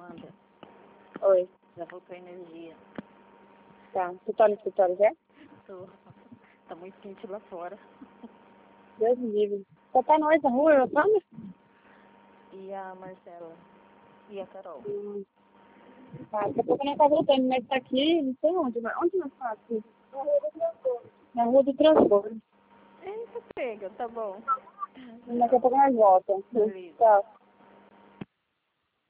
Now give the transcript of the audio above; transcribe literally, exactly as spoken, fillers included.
Amanda, Oi. já voltou a energia. Tá. Você tá no escritório já? Tô. Tá muito quente lá fora. Deus me livre. Só tá nós na rua, eu falo? E a Marcela? E a Carol? Hum. Tá, daqui a pouco nós tá voltando, mas tá aqui, não sei onde. Mas onde nós tá aqui? Na rua do transporte. Na rua do transporte. Eita, pega, tá bom. Daqui a pouco nós voltamos. Beleza. Tchau.